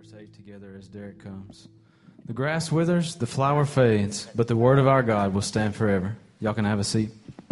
verse 8 together as Derek comes. The grass withers, the flower fades, but the word of our God will stand forever. Y'all can have a seat.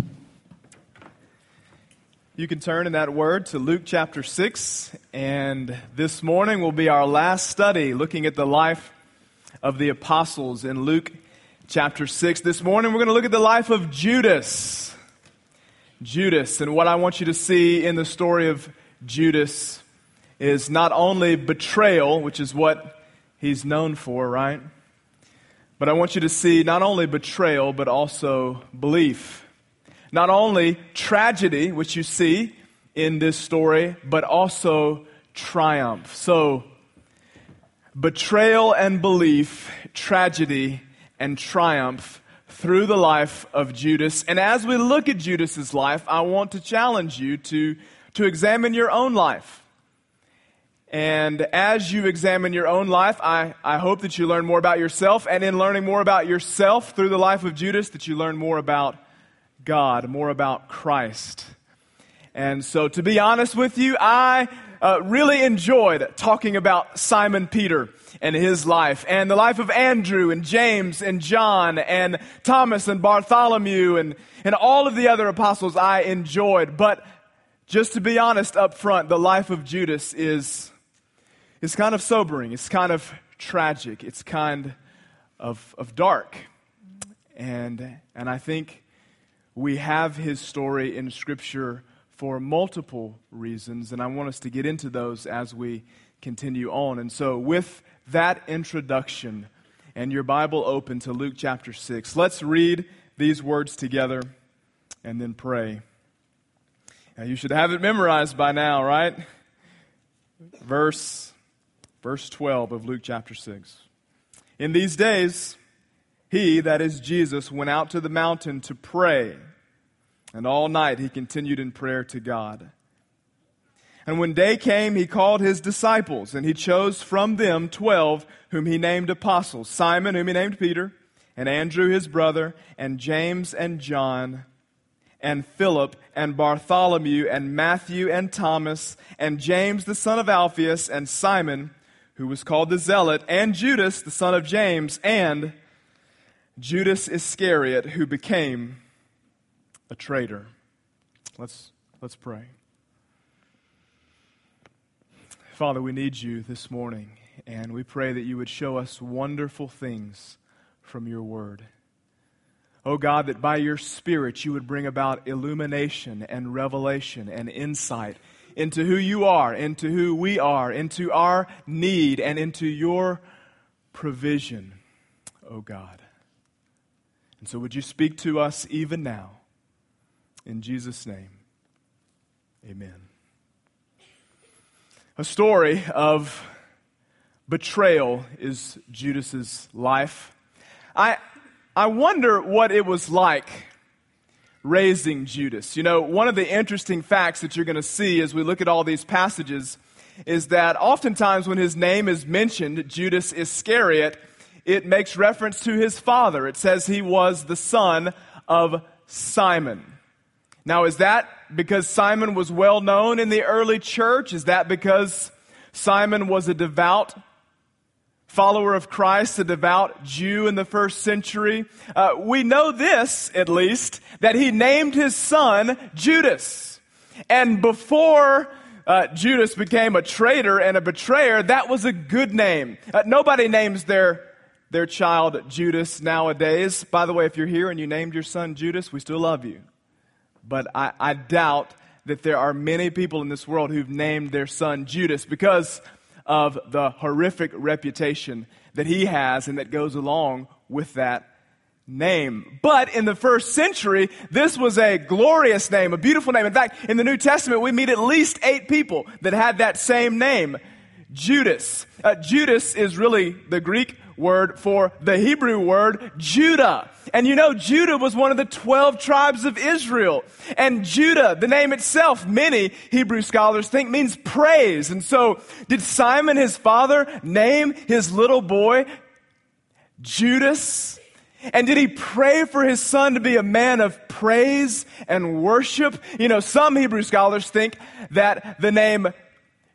You can turn in that word to Luke chapter 6, and this morning will be our last study looking at the life of the apostles in Luke chapter 6. This morning we're going to look at the life of Judas. Judas, and what I want you to see in the story of Judas is not only betrayal, which is what he's known for, right? But I want you to see not only betrayal, but also belief. Not only tragedy, which you see in this story, but also triumph. So, betrayal and belief, tragedy and triumph through the life of Judas. And as we look at Judas's life, I want to challenge you to examine your own life. And as you examine your own life, I hope that you learn more about yourself. And in learning more about yourself through the life of Judas, that you learn more about God, more about Christ. And so to be honest with you, I really enjoyed talking about Simon Peter and his life, and the life of Andrew and James and John and Thomas and Bartholomew and all of the other apostles I enjoyed. But just to be honest up front, the life of Judas is kind of sobering. It's kind of tragic. It's kind of dark. And I think we have his story in Scripture for multiple reasons, and I want us to get into those as we continue on. And so with that introduction and your Bible open to Luke chapter 6, let's read these words together and then pray. Now, you should have it memorized by now, right? Verse 12 of Luke chapter 6. In these days, he, that is Jesus, went out to the mountain to pray, and all night he continued in prayer to God. And when day came, he called his disciples, and he chose from them 12, whom he named apostles: Simon, whom he named Peter, and Andrew his brother, and James and John, and Philip, and Bartholomew, and Matthew, and Thomas, and James the son of Alphaeus, and Simon, who was called the Zealot, and Judas the son of James, and Judas Iscariot, who became a traitor. Let's pray. Father, we need you this morning, and we pray that you would show us wonderful things from your word. Oh God, that by your Spirit you would bring about illumination and revelation and insight into who you are, into who we are, into our need, and into your provision, oh God. And so would you speak to us even now? In Jesus' name, amen. A story of betrayal is Judas's life. I wonder what it was like raising Judas. You know, one of the interesting facts that you're going to see as we look at all these passages is that oftentimes when his name is mentioned, Judas Iscariot, it makes reference to his father. It says he was the son of Simon. Now, is that because Simon was well known in the early church? Is that because Simon was a devout follower of Christ, a devout Jew in the first century? We know this, at least, that he named his son Judas. And before Judas became a traitor and a betrayer, that was a good name. Nobody names their child Judas nowadays. By the way, if you're here and you named your son Judas, we still love you. But I doubt that there are many people in this world who've named their son Judas because of the horrific reputation that he has and that goes along with that name. But in the first century, this was a glorious name, a beautiful name. In fact, in the New Testament, we meet at least 8 people that had that same name, Judas. Judas is really the Greek word for the Hebrew word Judah. And you know, Judah was one of the 12 tribes of Israel. And Judah, the name itself, many Hebrew scholars think means praise. And so, did Simon, his father, name his little boy Judas? And did he pray for his son to be a man of praise and worship? You know, some Hebrew scholars think that the name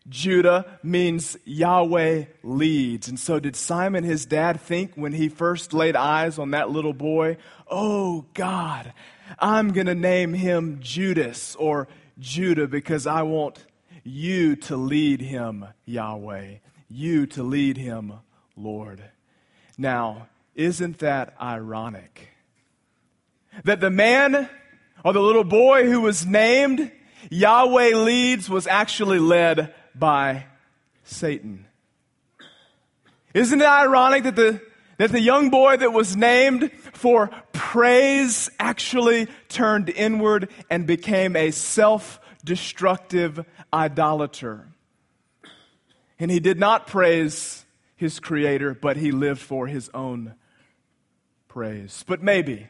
Judah means Yahweh leads. And so did Simon, his dad, think when he first laid eyes on that little boy, oh God, I'm going to name him Judas or Judah because I want you to lead him, Yahweh. You to lead him, Lord. Now, isn't that ironic? That the man or the little boy who was named Yahweh leads was actually led by Satan. Isn't it ironic that the young boy that was named for praise actually turned inward and became a self-destructive idolater? And he did not praise his Creator, but he lived for his own praise. But maybe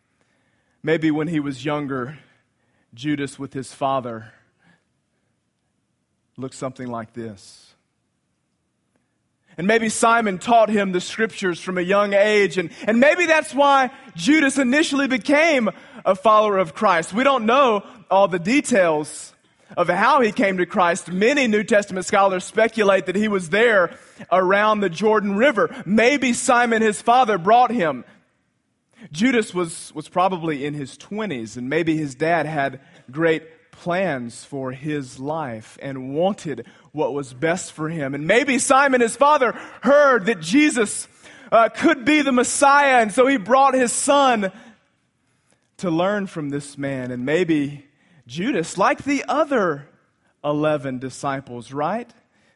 when he was younger, Judas with his father looked something like this. And maybe Simon taught him the scriptures from a young age, and maybe that's why Judas initially became a follower of Christ. We don't know all the details of how he came to Christ. Many New Testament scholars speculate that he was there around the Jordan River. Maybe Simon, his father, brought him. Judas was probably in his 20s, and maybe his dad had great plans for his life and wanted what was best for him. And maybe Simon, his father, heard that Jesus could be the Messiah, and so he brought his son to learn from this man. And maybe Judas, like the other 11 disciples, right?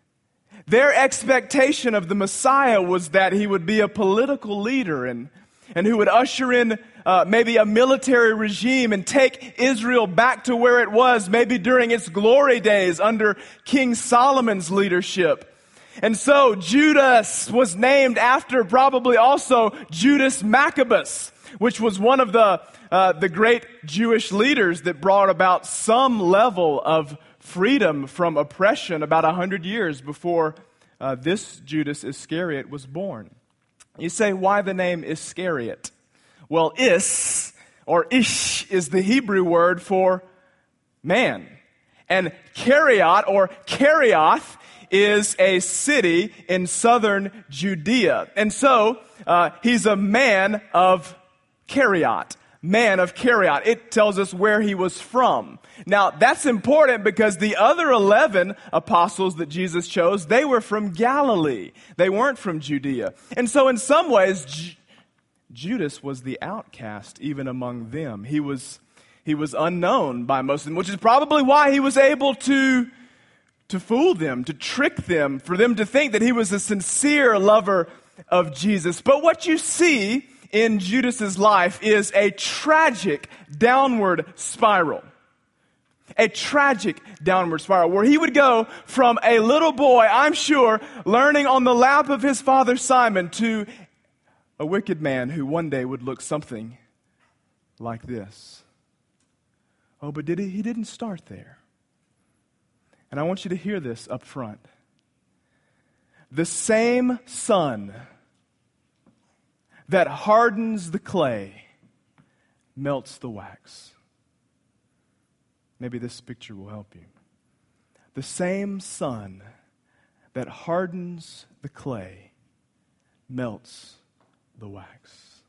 Their expectation of the Messiah was that he would be a political leader and who would usher in maybe a military regime and take Israel back to where it was, maybe during its glory days under King Solomon's leadership. And so Judas was named after probably also Judas Maccabeus, which was one of the great Jewish leaders that brought about some level of freedom from oppression about 100 years before this Judas Iscariot was born. You say, why the name Iscariot? Well, Is, or Ish, is the Hebrew word for man. And Keriot, or Kerioth, is a city in southern Judea. And so, he's a man of Keriot. Man of Keriot. It tells us where he was from. Now, that's important because the other 11 apostles that Jesus chose, they were from Galilee. They weren't from Judea. And so in some ways, Judas was the outcast even among them. He was unknown by most of them, which is probably why he was able to fool them, to trick them, for them to think that he was a sincere lover of Jesus. But what you see in Judas's life is a tragic downward spiral. A tragic downward spiral where he would go from a little boy, I'm sure, learning on the lap of his father Simon, to a wicked man who one day would look something like this. Oh, but he didn't start there. And I want you to hear this up front. The same sun that hardens the clay melts the wax. Maybe this picture will help you. The same sun that hardens the clay melts the wax.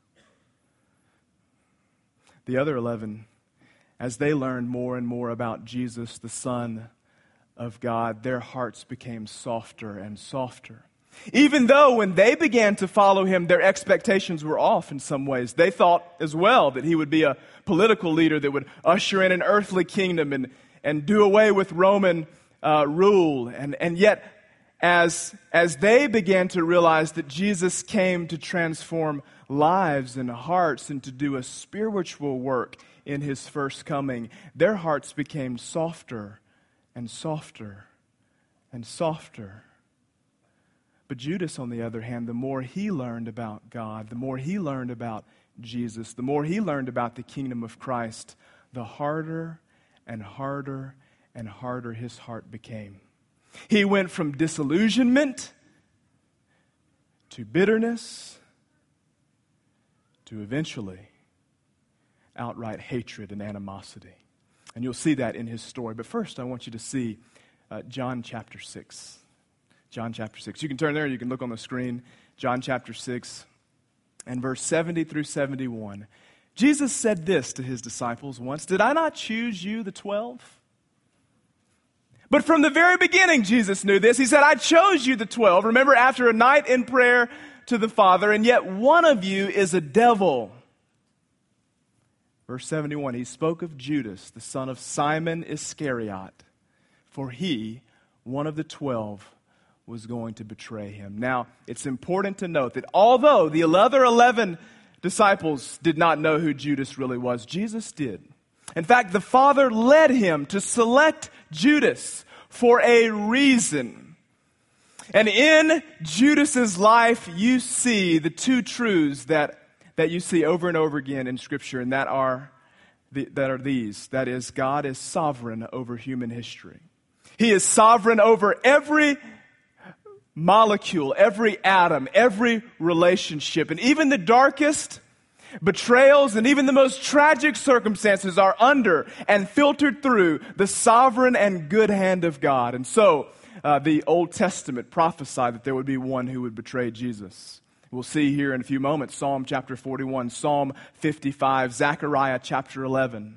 The other 11, as they learned more and more about Jesus, the Son of God, their hearts became softer and softer. Even though when they began to follow him, their expectations were off in some ways. They thought as well that he would be a political leader that would usher in an earthly kingdom and do away with Roman rule. And yet, as they began to realize that Jesus came to transform lives and hearts and to do a spiritual work in his first coming, their hearts became softer and softer and softer. But Judas, on the other hand, the more he learned about God, the more he learned about Jesus, the more he learned about the kingdom of Christ, the harder and harder and harder his heart became. He went from disillusionment to bitterness to eventually outright hatred and animosity. And you'll see that in his story. But first, I want you to see John chapter 6. John chapter 6. You can turn there, you can look on the screen. John chapter 6 and verse 70 through 71. Jesus said this to his disciples once, "Did I not choose you, the 12? But from the very beginning, Jesus knew this. He said, I chose you, the 12. Remember, after a night in prayer to the Father, and yet one of you is a devil." Verse 71, he spoke of Judas, the son of Simon Iscariot, for he, one of the 12, was going to betray him. Now, it's important to note that although the other 11 disciples did not know who Judas really was, Jesus did. In fact, the Father led him to select Judas for a reason. And in Judas's life, you see the two truths that you see over and over again in Scripture, and that are these. That is, God is sovereign over human history. He is sovereign over every molecule, every atom, every relationship, and even the darkest betrayals and even the most tragic circumstances are under and filtered through the sovereign and good hand of God. And so, the Old Testament prophesied that there would be one who would betray Jesus. We'll see here in a few moments Psalm chapter 41, Psalm 55, Zechariah chapter 11.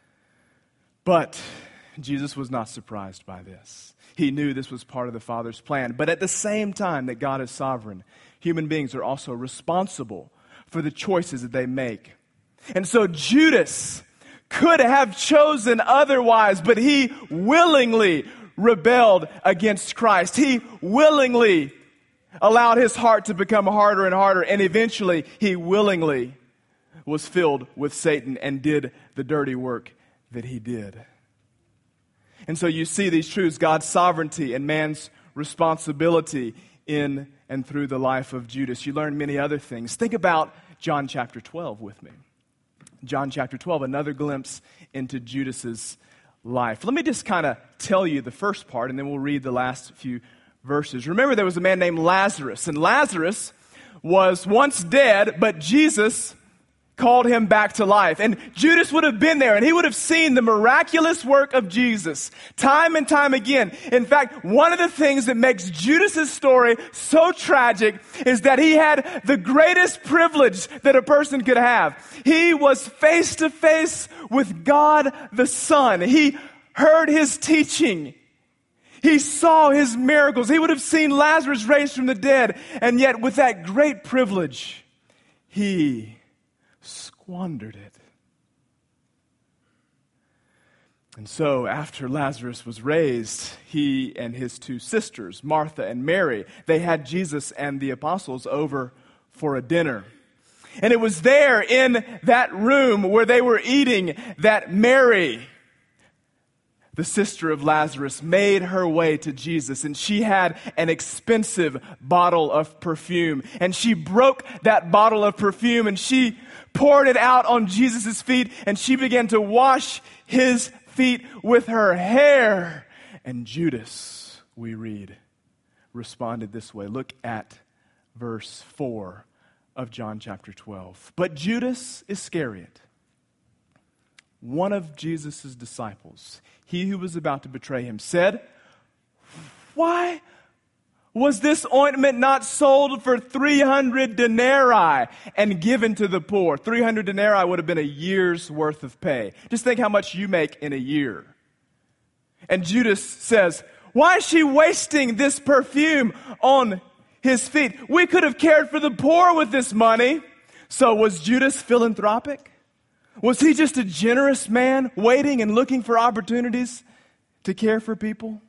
But Jesus was not surprised by this. He knew this was part of the Father's plan. But at the same time that God is sovereign, human beings are also responsible for the choices that they make. And so Judas could have chosen otherwise, but he willingly rebelled against Christ. He willingly allowed his heart to become harder and harder, and eventually he willingly was filled with Satan and did the dirty work that he did. And so you see these truths, God's sovereignty and man's responsibility in and through the life of Judas. You learn many other things. Think about John chapter 12 with me. John chapter 12, another glimpse into Judas's life. Let me just kind of tell you the first part, and then we'll read the last few verses. Remember, there was a man named Lazarus, and Lazarus was once dead, but Jesus called him back to life. And Judas would have been there, and he would have seen the miraculous work of Jesus time and time again. In fact, one of the things that makes Judas's story so tragic is that he had the greatest privilege that a person could have. He was face to face with God the Son. He heard his teaching. He saw his miracles. He would have seen Lazarus raised from the dead. And yet, with that great privilege, he squandered it. And so, after Lazarus was raised, he and his two sisters, Martha and Mary, they had Jesus and the apostles over for a dinner. And it was there in that room where they were eating that Mary, the sister of Lazarus, made her way to Jesus, and she had an expensive bottle of perfume. And she broke that bottle of perfume, and she poured it out on Jesus' feet, and she began to wash his feet with her hair. And Judas, we read, responded this way. Look at verse 4 of John chapter 12. But Judas Iscariot, one of Jesus' disciples, he who was about to betray him, said, "Why was this ointment not sold for 300 denarii and given to the poor?" 300 denarii would have been a year's worth of pay. Just think how much you make in a year. And Judas says, "Why is she wasting this perfume on his feet? We could have cared for the poor with this money." So was Judas philanthropic? Was he just a generous man waiting and looking for opportunities to care for people?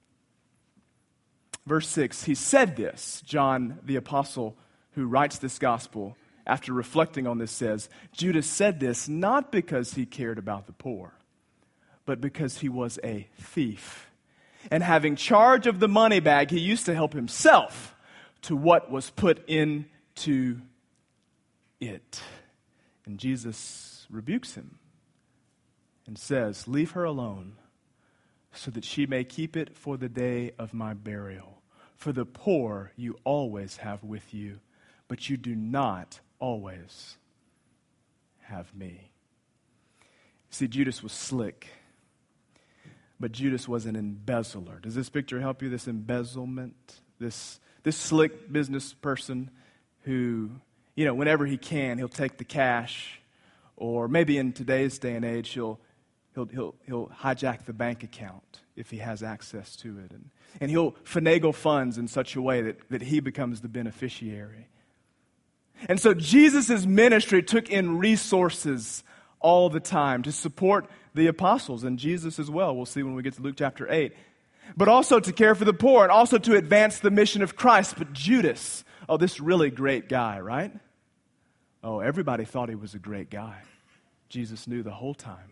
Verse 6, he said this. John, the apostle who writes this gospel, after reflecting on this, says, Judas said this not because he cared about the poor, but because he was a thief. And having charge of the money bag, he used to help himself to what was put into it. And Jesus rebukes him and says, "Leave her alone, so that she may keep it for the day of my burial. For the poor you always have with you, but you do not always have me." See, Judas was slick. But Judas was an embezzler. Does this picture help you? This embezzlement, this slick business person who, whenever he can, he'll take the cash, or maybe in today's day and age, he'll hijack the bank account if he has access to it, and he'll finagle funds in such a way that he becomes the beneficiary. And so Jesus' ministry took in resources all the time to support the apostles and Jesus as well. We'll see when we get to Luke chapter 8. But also to care for the poor and also to advance the mission of Christ. But Judas, this really great guy, right? Everybody thought he was a great guy. Jesus knew the whole time.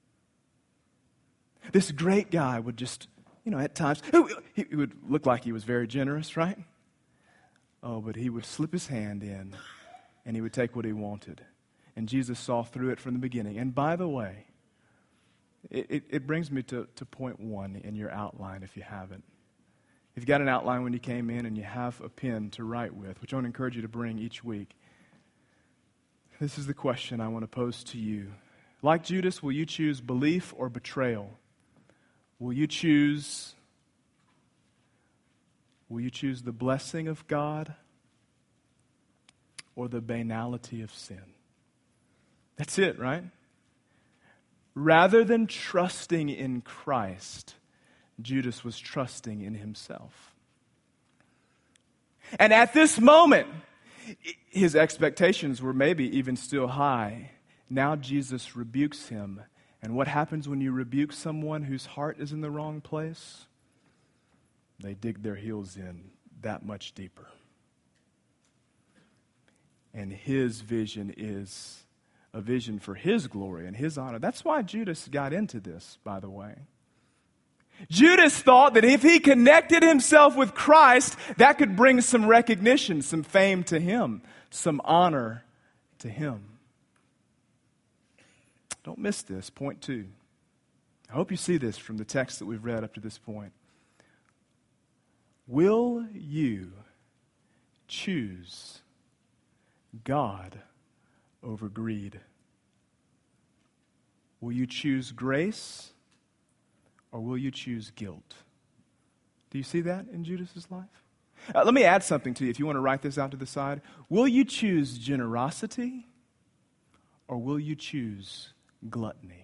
This great guy would just, at times, he would look like he was very generous, right? But he would slip his hand in and he would take what he wanted. And Jesus saw through it from the beginning. And by the way, it brings me to point 1 in your outline if you haven't. If you got an outline when you came in and you have a pen to write with, which I want to encourage you to bring each week, this is the question I want to pose to you. Like Judas, will you choose belief or betrayal? Will you choose the blessing of God or the banality of sin? That's it, right? Rather than trusting in Christ, Judas was trusting in himself. And at this moment, his expectations were maybe even still high. Now Jesus rebukes him. And what happens when you rebuke someone whose heart is in the wrong place? They dig their heels in that much deeper. And his vision is a vision for his glory and his honor. That's why Judas got into this, by the way. Judas thought that if he connected himself with Christ, that could bring some recognition, some fame to him, some honor to him. Don't miss this. Point 2. I hope you see this from the text that we've read up to this point. Will you choose God over greed? Will you choose grace or will you choose guilt? Do you see that in Judas' life? Let me add something to you if you want to write this out to the side. Will you choose generosity or will you choose gluttony?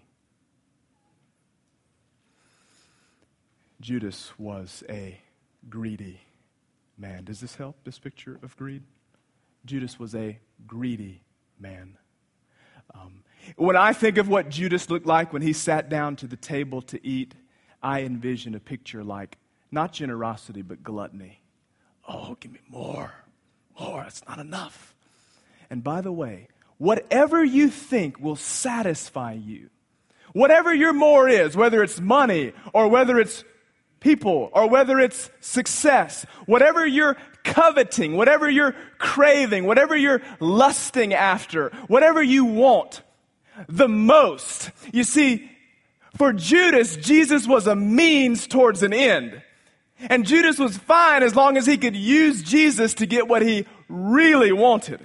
Judas was a greedy man. Does this help, this picture of greed? Judas was a greedy man. When I think of what Judas looked like when he sat down to the table to eat, I envision a picture like not generosity, but gluttony. Give me more. More, it's not enough. And by the way, whatever you think will satisfy you, whatever your more is, whether it's money or whether it's people or whether it's success, whatever you're coveting, whatever you're craving, whatever you're lusting after, whatever you want the most. You see, for Judas, Jesus was a means towards an end. And Judas was fine as long as he could use Jesus to get what he really wanted.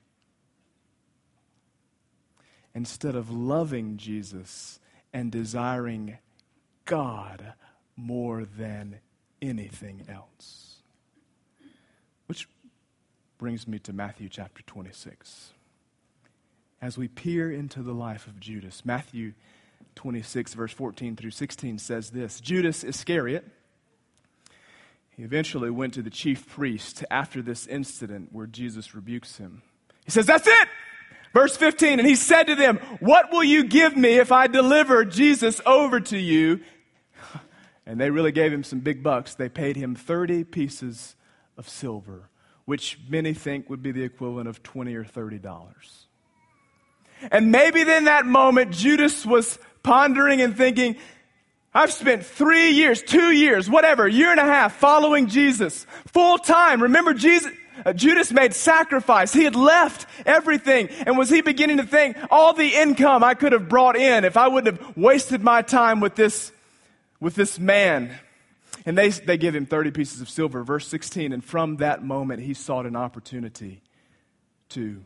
Instead of loving Jesus and desiring God more than anything else. Which brings me to Matthew chapter 26. As we peer into the life of Judas, Matthew 26, verse 14 through 16 says this: Judas Iscariot, he eventually went to the chief priest after this incident where Jesus rebukes him. He says, that's it! Verse 15, and he said to them, what will you give me if I deliver Jesus over to you? And they really gave him some big bucks. They paid him 30 pieces of silver, which many think would be the equivalent of $20 or $30. And maybe in that moment, Judas was pondering and thinking, I've spent 3 years, 2 years, whatever, year and a half following Jesus full time. Remember, Judas made sacrifice. He had left everything. And was he beginning to think, all the income I could have brought in if I wouldn't have wasted my time with this man? And they give him 30 pieces of silver. Verse 16, and from that moment he sought an opportunity to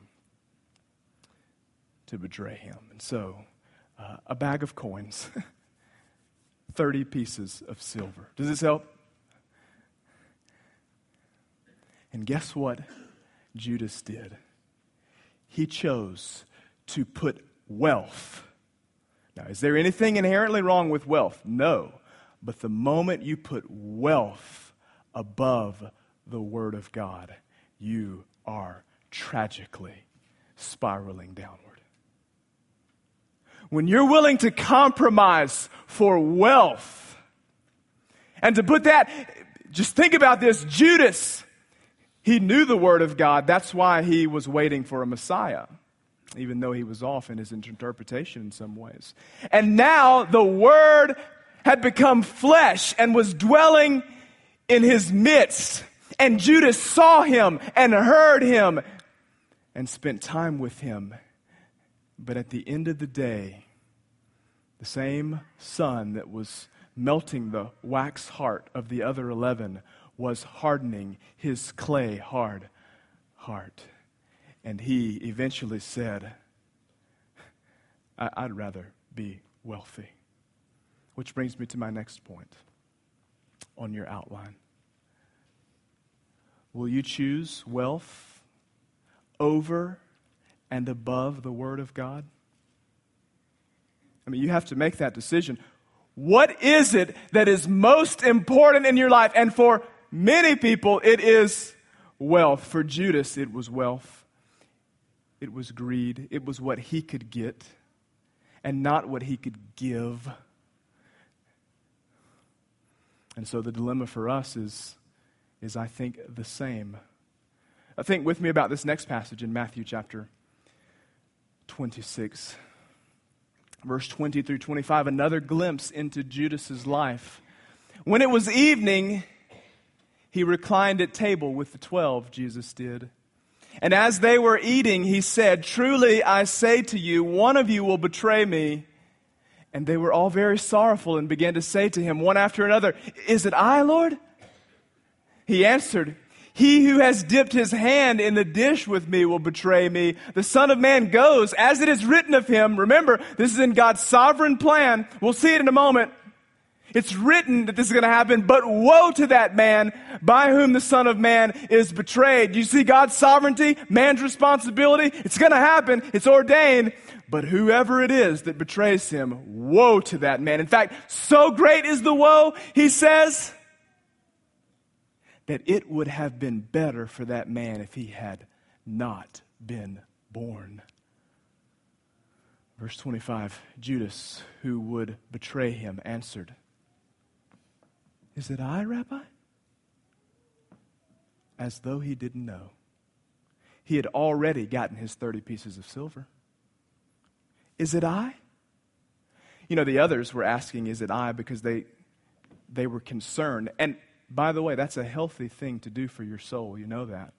betray him. And so, a bag of coins, 30 pieces of silver. Does this help? And guess what Judas did? He chose to put wealth. Now, is there anything inherently wrong with wealth? No. But the moment you put wealth above the Word of God, you are tragically spiraling downward. When you're willing to compromise for wealth, and to put that, just think about this, Judas, he knew the Word of God. That's why he was waiting for a Messiah, even though he was off in his interpretation in some ways. And now the Word had become flesh and was dwelling in his midst. And Judas saw him and heard him and spent time with him. But at the end of the day, the same sun that was melting the wax heart of the other 11 was hardening his clay hard heart. And he eventually said, I'd rather be wealthy. Which brings me to my next point on your outline. Will you choose wealth over and above the Word of God? I mean, you have to make that decision. What is it that is most important in your life? And for many people, it is wealth. For Judas, it was wealth. It was greed. It was what he could get and not what he could give. And so the dilemma for us is I think, the same. Think with me about this next passage in Matthew chapter 26. Verse 20 through 25, another glimpse into Judas's life. When it was evening, he reclined at table with the 12, Jesus did. And as they were eating, he said, "Truly I say to you, one of you will betray me." And they were all very sorrowful and began to say to him one after another, "Is it I, Lord?" He answered, "He who has dipped his hand in the dish with me will betray me. The Son of Man goes as it is written of him." Remember, this is in God's sovereign plan. We'll see it in a moment. It's written that this is going to happen, but woe to that man by whom the Son of Man is betrayed. You see God's sovereignty, man's responsibility. It's going to happen. It's ordained. But whoever it is that betrays him, woe to that man. In fact, so great is the woe, he says, that it would have been better for that man if he had not been born. Verse 25, Judas, who would betray him, answered, "Is it I, Rabbi?" As though he didn't know. He had already gotten his 30 pieces of silver. "Is it I?" You know, the others were asking, "Is it I?" because they were concerned. And by the way, that's a healthy thing to do for your soul. You know that.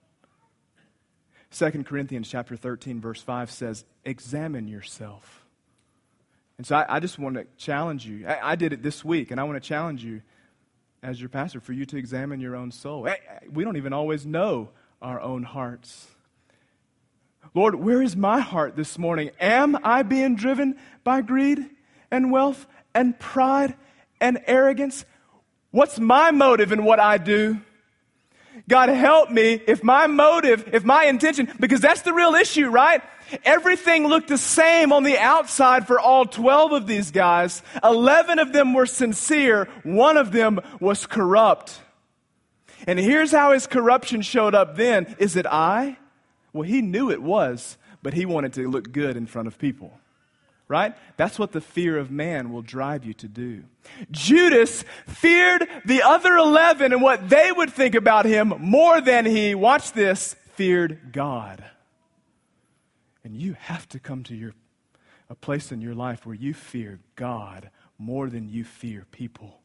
2 Corinthians chapter 13, verse 5 says, "Examine yourself." And so I just want to challenge you. I did it this week, and I want to challenge you as your pastor for you to examine your own soul. We don't even always know our own hearts. Lord, where is my heart this morning? Am I being driven by greed and wealth and pride and arrogance? What's my motive in what I do? God, help me if my motive, if my intention, because that's the real issue, right? Everything looked the same on the outside for all 12 of these guys. 11 of them were sincere. One of them was corrupt. And here's how his corruption showed up then. Is it I? Well, he knew it was, but he wanted to look good in front of people. Right? That's what the fear of man will drive you to do. Judas feared the other 11 and what they would think about him more than he, watch this, feared God. And you have to come to a place in your life where you fear God more than you fear people.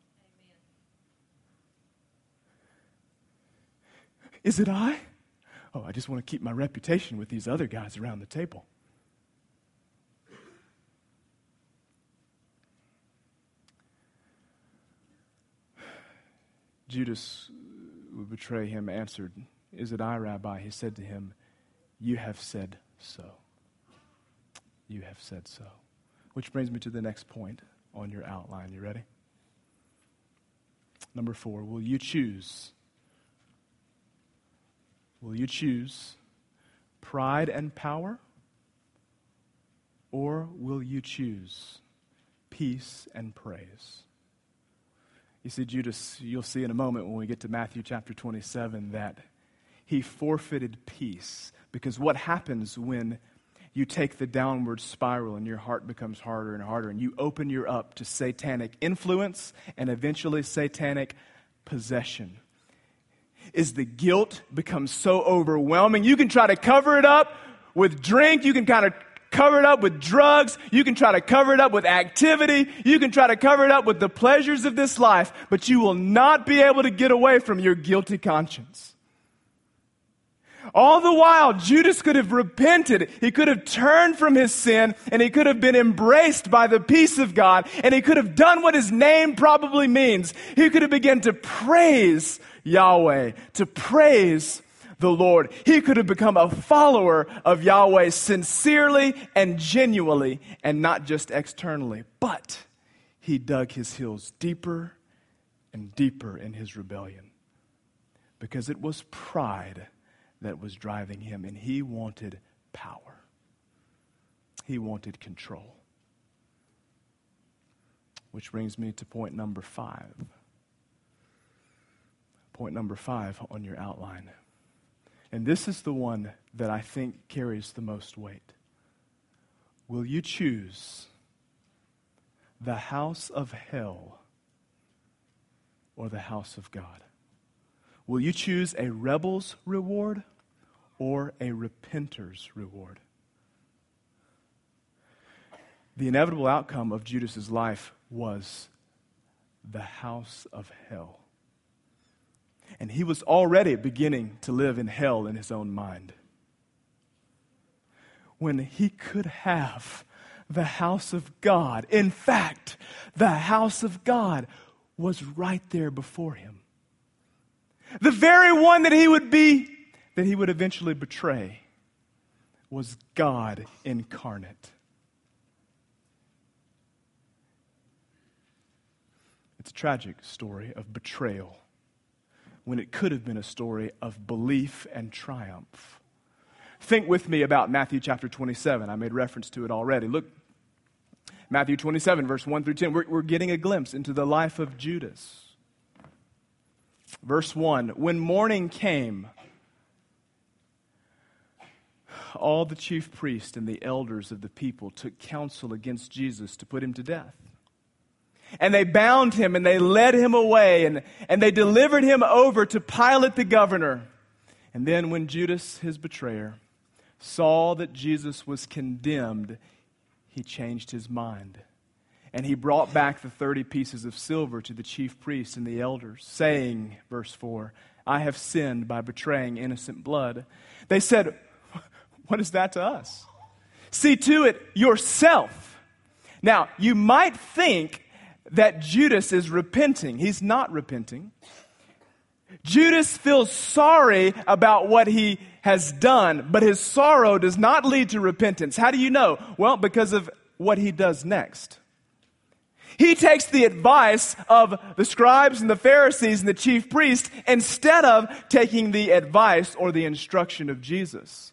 Amen. Is it I? Oh, I just want to keep my reputation with these other guys around the table. Judas, who would betray him, answered, "Is it I, Rabbi?" He said to him, "You have said so." You have said so. Which brings me to the next point on your outline. You ready? Number 4, will you choose? Will you choose pride and power? Or will you choose peace and praise? You see, Judas, you'll see in a moment when we get to Matthew chapter 27 that he forfeited peace. Because what happens when you take the downward spiral and your heart becomes harder and harder and you open your up to satanic influence and eventually satanic possession, is the guilt becomes so overwhelming. You can try to cover it up with drink. You can kind of cover it up with drugs. You can try to cover it up with activity. You can try to cover it up with the pleasures of this life, but you will not be able to get away from your guilty conscience. All the while, Judas could have repented. He could have turned from his sin, and he could have been embraced by the peace of God, and he could have done what his name probably means. He could have begun to praise Yahweh, to praise the Lord. He could have become a follower of Yahweh sincerely and genuinely, and not just externally. But he dug his heels deeper and deeper in his rebellion, because it was pride that was driving him, and he wanted power. He wanted control. Which brings me to point number 5. Point number 5 on your outline. And this is the one that I think carries the most weight. Will you choose the house of hell or the house of God? Will you choose a rebel's reward or a repenter's reward? The inevitable outcome of Judas's life was the house of hell. And he was already beginning to live in hell in his own mind, when he could have the house of God. In fact, the house of God was right there before him. The very one that he would eventually betray was God incarnate. It's a tragic story of betrayal, when it could have been a story of belief and triumph. Think with me about Matthew chapter 27. I made reference to it already. Look, Matthew 27, verse 1 through 10. We're getting a glimpse into the life of Judas. Verse 1, when morning came, all the chief priests and the elders of the people took counsel against Jesus to put him to death. And they bound him and they led him away and they delivered him over to Pilate the governor. And then when Judas, his betrayer, saw that Jesus was condemned, he changed his mind. And he brought back the 30 pieces of silver to the chief priests and the elders, saying, verse 4, I have sinned by betraying innocent blood. They said, what is that to us? See to it yourself. Now, you might think that Judas is repenting. He's not repenting. Judas feels sorry about what he has done, but his sorrow does not lead to repentance. How do you know? Well, because of what he does next. He takes the advice of the scribes and the Pharisees and the chief priests instead of taking the advice or the instruction of Jesus.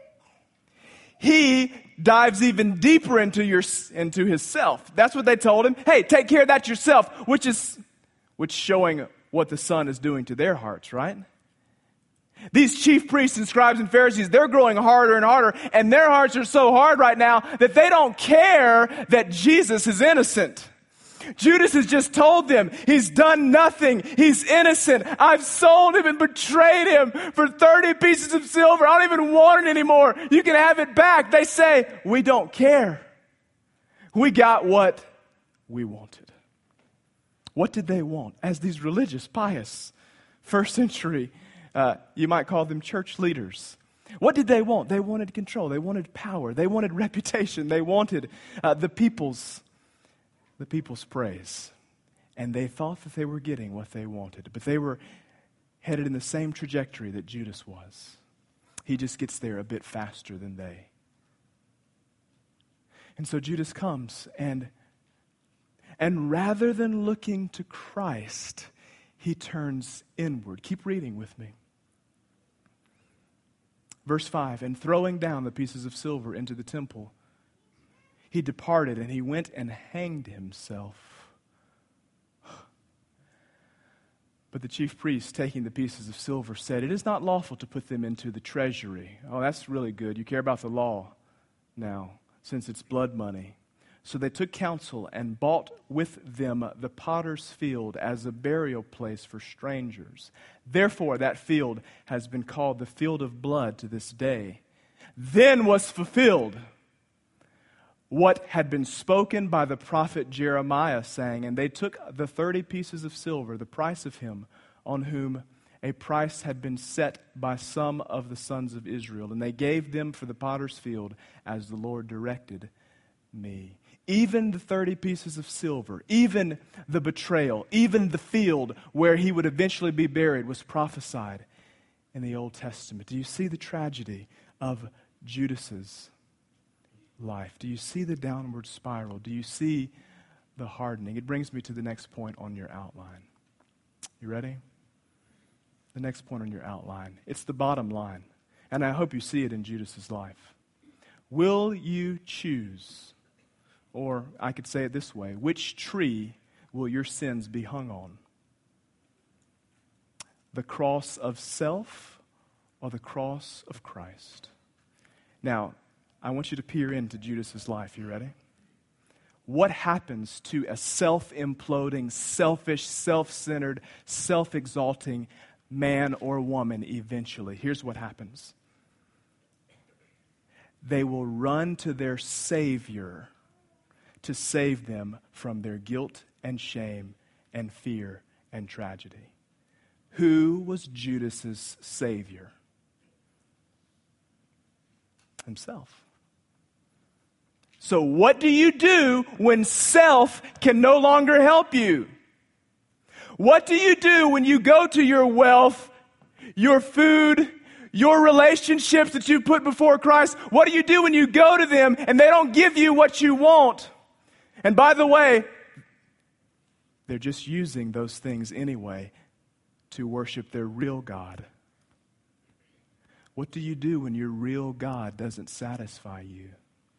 He dives even deeper into himself. That's what they told him. Hey, take care of that yourself, which showing what the Son is doing to their hearts, right? These chief priests and scribes and Pharisees, they're growing harder and harder, and their hearts are so hard right now that they don't care that Jesus is innocent. Judas has just told them he's done nothing. He's innocent. I've sold him and betrayed him for 30 pieces of silver. I don't even want it anymore. You can have it back. They say, we don't care. We got what we wanted. What did they want? As these religious, pious, first century, you might call them church leaders. What did they want? They wanted control. They wanted power. They wanted reputation. They wanted the people's praise. And they thought that they were getting what they wanted. But they were headed in the same trajectory that Judas was. He just gets there a bit faster than they. And so Judas comes and rather than looking to Christ, he turns inward. Keep reading with me. Verse 5, and throwing down the pieces of silver into the temple, he departed and he went and hanged himself. But the chief priest, taking the pieces of silver, said, it is not lawful to put them into the treasury. Oh, that's really good. You care about the law now, since it's blood money. So they took counsel and bought with them the potter's field as a burial place for strangers. Therefore, that field has been called the field of blood to this day. Then was fulfilled what had been spoken by the prophet Jeremiah, saying, and they took the 30 pieces of silver, the price of him on whom a price had been set by some of the sons of Israel, and they gave them for the potter's field as the Lord directed me. Even the 30 pieces of silver, even the betrayal, even the field where he would eventually be buried was prophesied in the Old Testament. Do you see the tragedy of Judas's life? Do you see the downward spiral? Do you see the hardening? It brings me to the next point on your outline. You ready? The next point on your outline. It's the bottom line, and I hope you see it in Judas's life. Will you choose? Or I could say it this way, which tree will your sins be hung on? The cross of self or the cross of Christ? Now, I want you to peer into Judas's life. You ready? What happens to a self-imploding, selfish, self-centered, self-exalting man or woman eventually? Here's what happens. They will run to their Savior to save them from their guilt and shame and fear and tragedy. Who was Judas's Savior? Himself. So what do you do when self can no longer help you? What do you do when you go to your wealth, your food, your relationships that you put before Christ? What do you do when you go to them and they don't give you what you want? And by the way, they're just using those things anyway to worship their real God. What do you do when your real God doesn't satisfy you?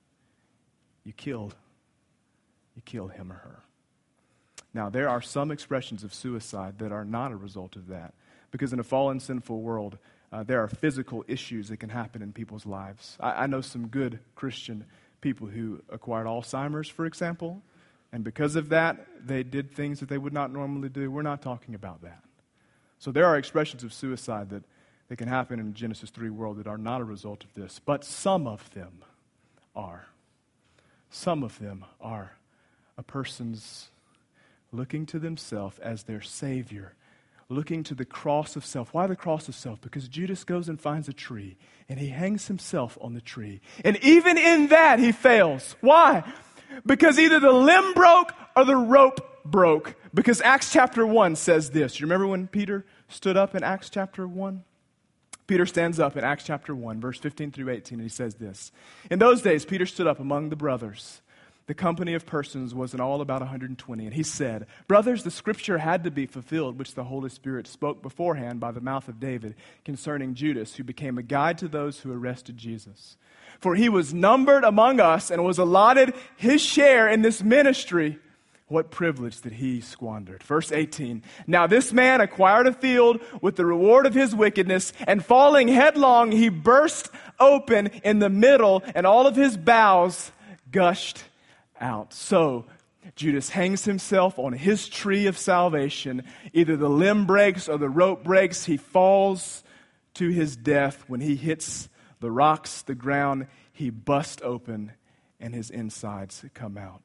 You kill him or her. Now, there are some expressions of suicide that are not a result of that. Because in a fallen, sinful world, there are physical issues that can happen in people's lives. I know some good Christian people who acquired Alzheimer's, for example, and because of that, they did things that they would not normally do. We're not talking about that. So there are expressions of suicide that can happen in the Genesis 3 world that are not a result of this, but some of them are. Some of them are a person's looking to themselves as their Savior, looking to the cross of self. Why the cross of self? Because Judas goes and finds a tree, and he hangs himself on the tree. And even in that, he fails. Why? Because either the limb broke or the rope broke. Because Acts chapter 1 says this. You remember when Peter stood up in Acts chapter 1? Peter stands up in Acts chapter 1, verse 15 through 18, and he says this. In those days, Peter stood up among the brothers. The company of persons was in all about 120. And he said, brothers, the scripture had to be fulfilled, which the Holy Spirit spoke beforehand by the mouth of David concerning Judas, who became a guide to those who arrested Jesus. For he was numbered among us and was allotted his share in this ministry. What privilege that he squandered. Verse 18. Now this man acquired a field with the reward of his wickedness, and falling headlong, he burst open in the middle, and all of his bowels gushed out. So Judas hangs himself on his tree of salvation. Either the limb breaks or the rope breaks. He falls to his death. When he hits the rocks, the ground, he busts open and his insides come out.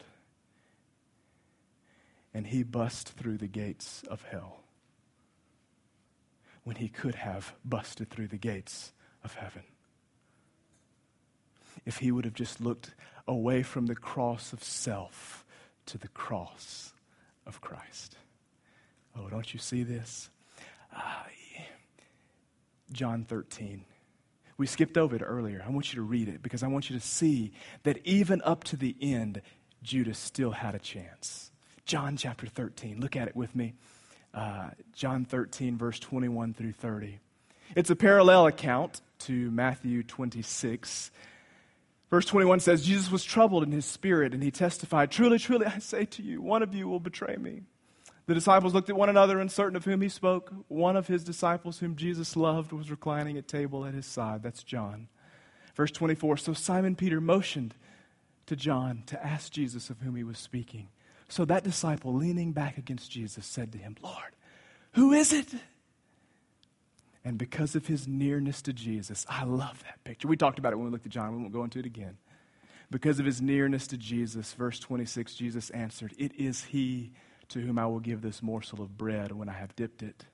And he busts through the gates of hell when he could have busted through the gates of heaven. If he would have just looked away from the cross of self to the cross of Christ. Oh, don't you see this? John 13. We skipped over it earlier. I want you to read it because I want you to see that even up to the end, Judas still had a chance. John chapter 13. Look at it with me. John 13, verse 21 through 30. It's a parallel account to Matthew 26. Verse 21 says, Jesus was troubled in his spirit, and he testified, "Truly, truly, I say to you, one of you will betray me." The disciples looked at one another, uncertain of whom he spoke. One of his disciples, whom Jesus loved, was reclining at table at his side. That's John. Verse 24, so Simon Peter motioned to John to ask Jesus of whom he was speaking. So that disciple, leaning back against Jesus, said to him, "Lord, who is it?" And because of his nearness to Jesus, I love that picture. We talked about it when we looked at John. We won't go into it again. Because of his nearness to Jesus, verse 26, Jesus answered, "It is he to whom I will give this morsel of bread when I have dipped it."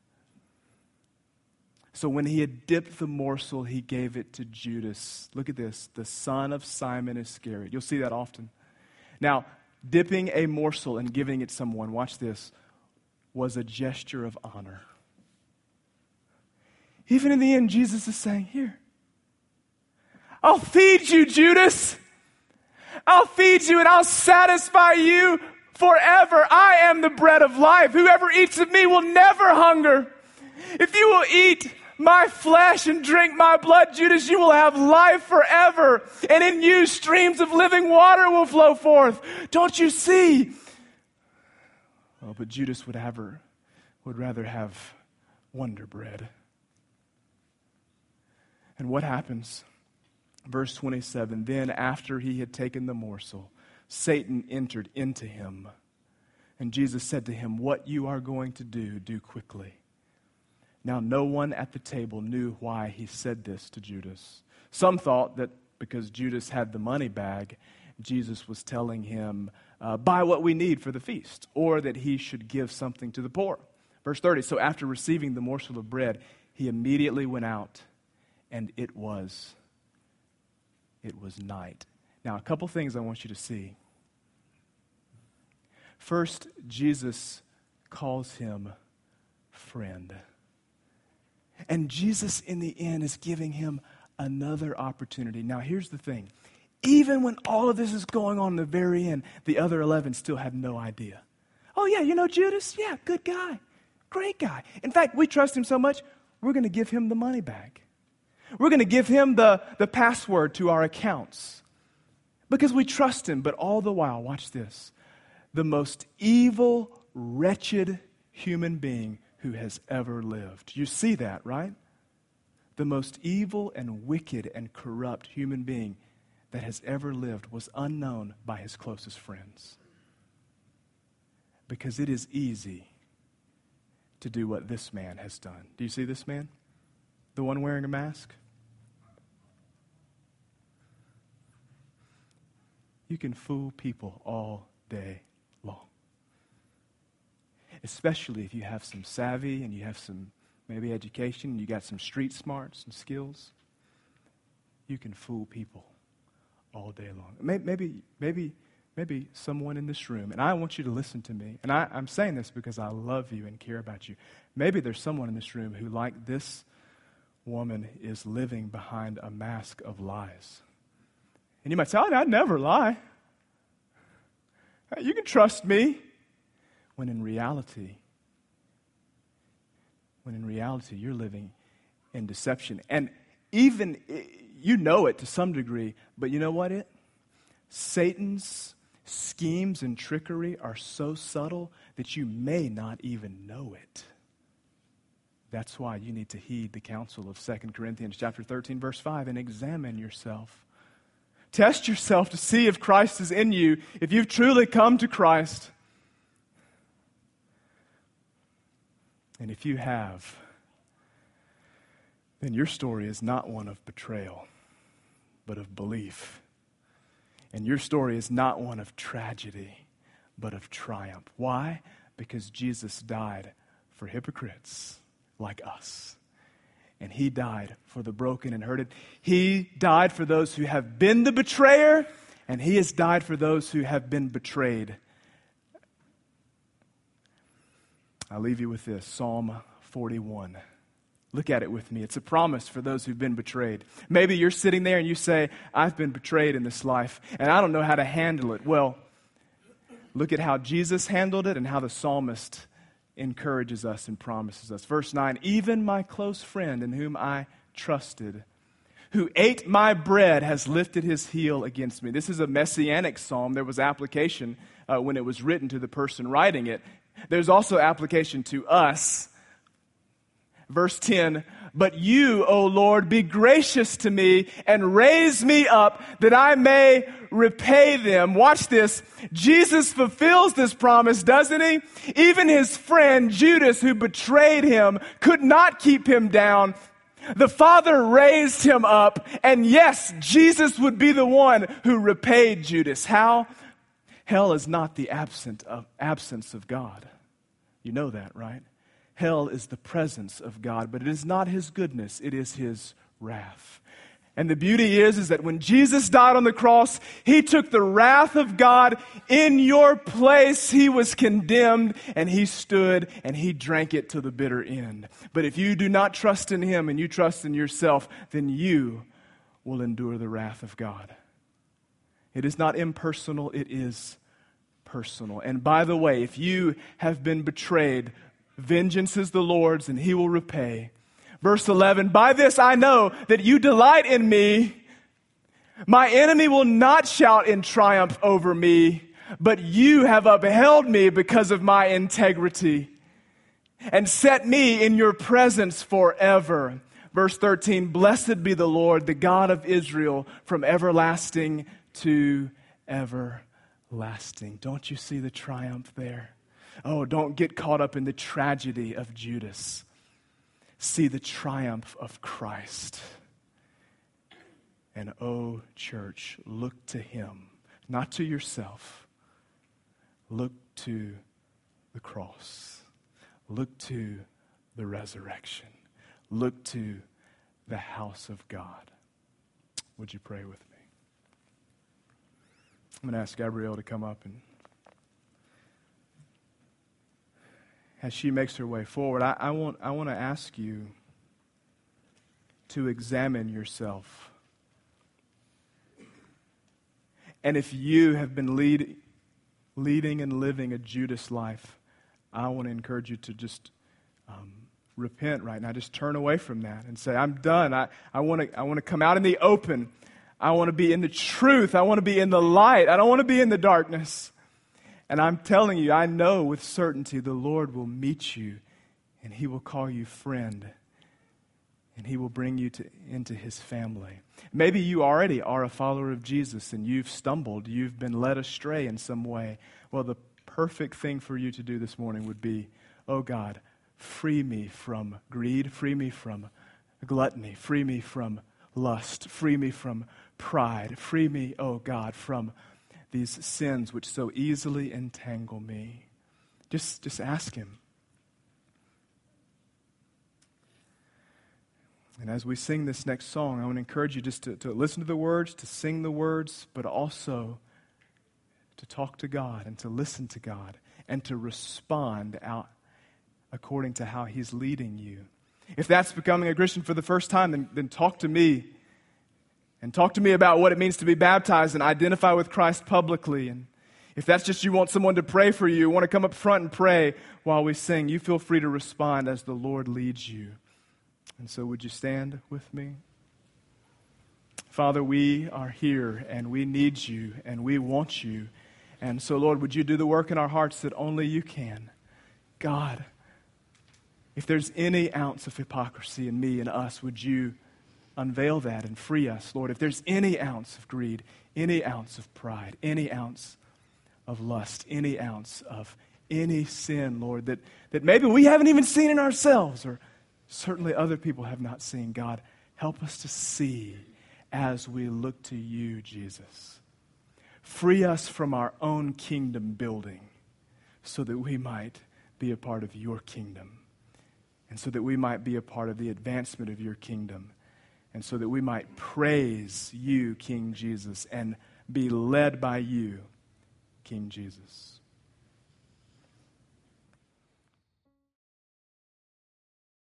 So when he had dipped the morsel, he gave it to Judas. Look at this, the son of Simon Iscariot. You'll see that often. Now, dipping a morsel and giving it someone, watch this, was a gesture of honor. Even in the end, Jesus is saying, "Here, I'll feed you, Judas. I'll feed you and I'll satisfy you forever. I am the bread of life. Whoever eats of me will never hunger. If you will eat my flesh and drink my blood, Judas, you will have life forever. And in you, streams of living water will flow forth. Don't you see?" Oh, but Judas would rather have Wonder Bread. And what happens? Verse 27, then after he had taken the morsel, Satan entered into him. And Jesus said to him, "What you are going to do, do quickly." Now no one at the table knew why he said this to Judas. Some thought that because Judas had the money bag, Jesus was telling him, buy what we need for the feast, or that he should give something to the poor. Verse 30, so after receiving the morsel of bread, he immediately went out, and it was night. Now, a couple things I want you to see. First, Jesus calls him friend. And Jesus, in the end, is giving him another opportunity. Now, here's the thing. Even when all of this is going on in the very end, the other 11 still have no idea. Oh, yeah, you know Judas? Yeah, good guy. Great guy. In fact, we trust him so much, we're going to give him the money back. We're going to give him the password to our accounts because we trust him. But all the while, watch this, the most evil, wretched human being who has ever lived. You see that, right? The most evil and wicked and corrupt human being that has ever lived was unknown by his closest friends. Because it is easy to do what this man has done. Do you see this man? The one wearing a mask? You can fool people all day long. Especially if you have some savvy and you have some maybe education and you got some street smarts and skills. You can fool people all day long. Maybe someone in this room, and I want you to listen to me, and I'm saying this because I love you and care about you. Maybe there's someone in this room who, like this woman, is living behind a mask of lies. And you might say, I'd never lie. You can trust me. When in reality, you're living in deception. And even, you know it to some degree, but you know what Satan's schemes and trickery are so subtle that you may not even know it. That's why you need to heed the counsel of 2 Corinthians chapter 13, verse 5, and examine yourself. Test yourself to see if Christ is in you, if you've truly come to Christ. And if you have, then your story is not one of betrayal, but of belief. And your story is not one of tragedy, but of triumph. Why? Because Jesus died for hypocrites like us. And he died for the broken and hurted. He died for those who have been the betrayer, and he has died for those who have been betrayed. I'll leave you with this, Psalm 41. Look at it with me. It's a promise for those who've been betrayed. Maybe you're sitting there and you say, I've been betrayed in this life, and I don't know how to handle it. Well, look at how Jesus handled it and how the psalmist encourages us and promises us. Verse 9, even my close friend in whom I trusted, who ate my bread, has lifted his heel against me. This is a messianic psalm. There was application when it was written to the person writing it. There's also application to us. Verse 10, but you, O Lord, be gracious to me and raise me up that I may repay them. Watch this. Jesus fulfills this promise, doesn't he? Even his friend Judas, who betrayed him, could not keep him down. The Father raised him up, and yes, Jesus would be the one who repaid Judas. How? Hell is not the absence of God. You know that, right? Hell is the presence of God, but it is not his goodness, it is his wrath. And the beauty is that when Jesus died on the cross, he took the wrath of God in your place. He was condemned, and he stood, and he drank it to the bitter end. But if you do not trust in him and you trust in yourself, then you will endure the wrath of God. It is not impersonal, it is personal. And by the way, if you have been betrayed, vengeance is the Lord's, and he will repay. Verse 11, by this I know that you delight in me. My enemy will not shout in triumph over me, but you have upheld me because of my integrity and set me in your presence forever. Verse 13, blessed be the Lord, the God of Israel, from everlasting to everlasting. Don't you see the triumph there? Oh, don't get caught up in the tragedy of Judas. See the triumph of Christ. And oh, church, look to him, not to yourself. Look to the cross. Look to the resurrection. Look to the house of God. Would you pray with me? I'm going to ask Gabrielle to come up, and as she makes her way forward, I want to ask you to examine yourself. And if you have been leading and living a Judas life, I want to encourage you to just repent right now. Just turn away from that and say, I'm done. I want to come out in the open. I want to be in the truth. I want to be in the light. I don't want to be in the darkness. And I'm telling you, I know with certainty the Lord will meet you, and he will call you friend, and he will bring you into his family. Maybe you already are a follower of Jesus and you've stumbled, you've been led astray in some way. Well, the perfect thing for you to do this morning would be, oh God, free me from greed, free me from gluttony, free me from lust, free me from pride, free me, oh God, from these sins which so easily entangle me. Just ask him. And as we sing this next song, I want to encourage you just to listen to the words, to sing the words, but also to talk to God and to listen to God and to respond out according to how he's leading you. If that's becoming a Christian for the first time, then talk to me. And talk to me about what it means to be baptized and identify with Christ publicly. And if that's just you want someone to pray for you, want to come up front and pray while we sing, you feel free to respond as the Lord leads you. And so would you stand with me? Father, we are here and we need you and we want you. And so, Lord, would you do the work in our hearts that only you can? God, if there's any ounce of hypocrisy in me and us, would you unveil that and free us, Lord. If there's any ounce of greed, any ounce of pride, any ounce of lust, any ounce of any sin, Lord, that maybe we haven't even seen in ourselves, or certainly other people have not seen, God, help us to see as we look to you, Jesus. Free us from our own kingdom building so that we might be a part of your kingdom, and so that we might be a part of the advancement of your kingdom, and so that we might praise you, King Jesus, and be led by you, King Jesus.